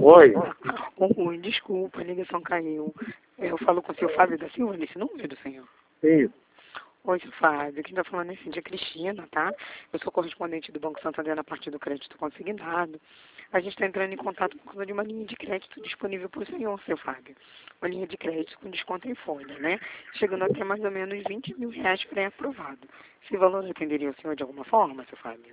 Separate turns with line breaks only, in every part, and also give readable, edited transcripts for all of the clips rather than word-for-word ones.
Oi.
Oi, desculpa, a ligação caiu. Eu falo com o seu Fábio da Silva nesse número, senhor.
Sim.
Oi, seu Fábio. Quem está falando é Cíntia Cristina, tá? Eu sou correspondente do Banco Santander na parte do crédito consignado. A gente está entrando em contato por causa de uma linha de crédito disponível para o senhor, seu Fábio. Uma linha de crédito com desconto em folha, né? Chegando até mais ou menos R$ 20.000 pré-aprovado. Esse valor atenderia o senhor de alguma forma, seu Fábio?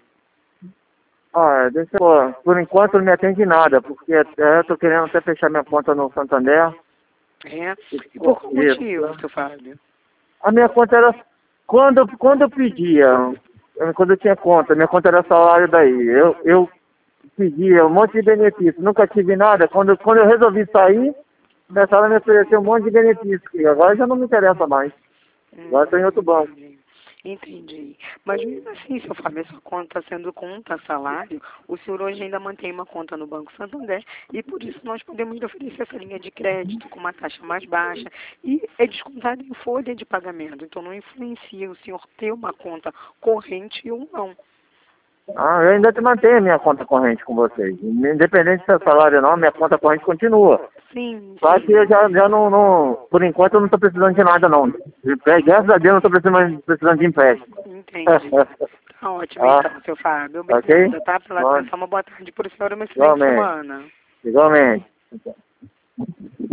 Por enquanto não me atende nada, porque eu tô querendo até fechar minha conta no Santander.
É? E por qual motivo, seu Fábio?
A minha conta era, quando eu pedia, quando eu tinha conta, minha conta era salário daí. Eu pedia um monte de benefício, nunca tive nada. Quando eu resolvi sair, começaram a me oferecer um monte de benefício. E agora já não me interessa mais. Agora estou em outro banco.
Entendi. Mas mesmo assim, seu Fábio, a sua conta sendo conta salário, o senhor hoje ainda mantém uma conta no Banco Santander e por isso nós podemos lhe oferecer essa linha de crédito com uma taxa mais baixa e é descontado em folha de pagamento. Então não influencia o senhor ter uma conta corrente ou não.
Eu ainda mantenho a minha conta corrente com vocês. Independente se é salário ou não, minha conta corrente continua.
Sim,
Só
sim.
que eu já não, por enquanto eu não estou precisando de nada não. Graças a Deus eu não estou precisando de empréstimo.
Entendi. Tá ótimo então, seu Fábio.
Ok?
Obrigada, tá? Pela
Bom,
atenção. Uma boa tarde para o senhor e uma excelente
igualmente.
semana.
Igualmente.